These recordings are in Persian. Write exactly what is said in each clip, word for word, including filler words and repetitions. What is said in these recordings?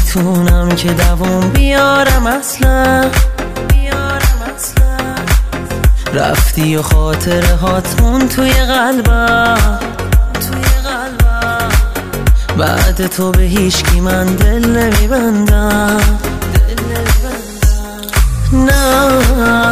نمیتونم که دوام بیارم اصلا، بیارم اصلا. رفتی و خاطره هاتون توی قلبم، توی قلبم. بعد تو به هیچکی من دل نمیبندم، دل نمیبندم. نه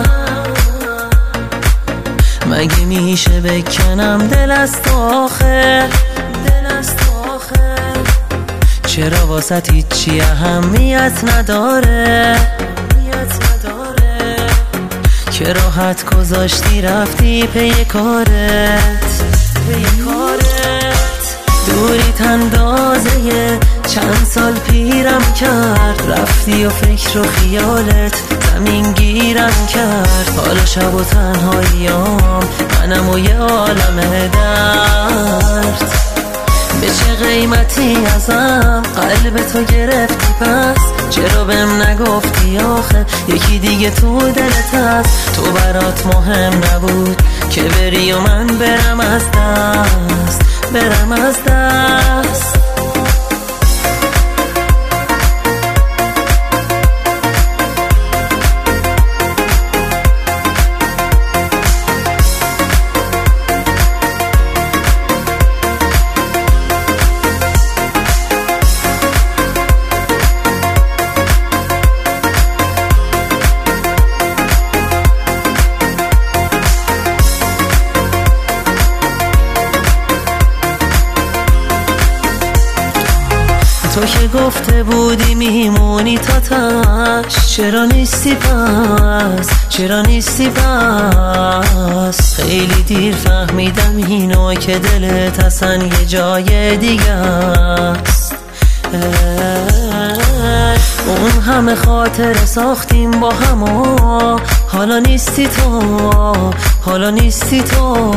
مگه میشه بکنم دل از تو آخه، دل از تو آخه. چرا واسه هیچی اهمیت نداره، اهمیت نداره که راحت گذاشتی رفتی پی کارت، پی کارت. دوریت اندازه چند سال پیرم کرد، رفتی و فکر و خیالت زمین گیرم کرد. حالا شب و تنهاییام منم و یه عالم درد. به چه قیمتی ازم قلب تو گرفتی پس؟ چرا بهم نگفتی آخه یکی دیگه تو دلت هست؟ تو برات مهم نبود که بری و من برم از دست، برم از دست. تو که گفته بودی میمونی تا تاش، چرا نیستی پس، چرا نیستی پس؟ خیلی دیر فهمیدم اینو که دلت اصلا یه جای دیگه است. اون همه خاطر ساختیم با هم و حالا نیستی تو، حالا نیستی تو.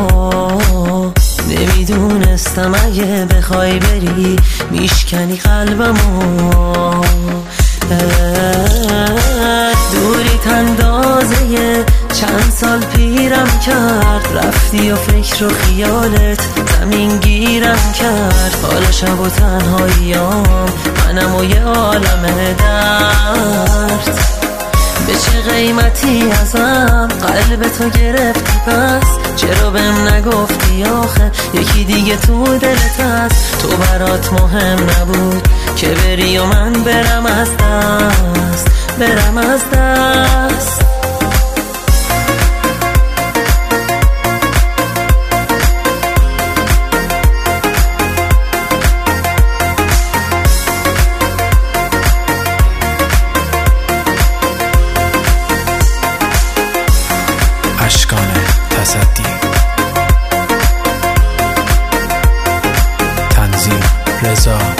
نمیدونستم اگه بخوای بری میشکنی قلبمو. دوریت اندازه چند سال پیرم کرد، رفتی و فکر و خیالت زمین گیرم کرد. حالا شب و تنهاییام منم و یه عالم درد. به چه قیمتی ازم قلب تو گرفتی پس؟ چرا بهم نگفتی آخه یکی دیگه تو دلت هست؟ تو برات مهم نبود که بری و من برم از دست، برم از دست. اشکان تصدی، تنظیم رضا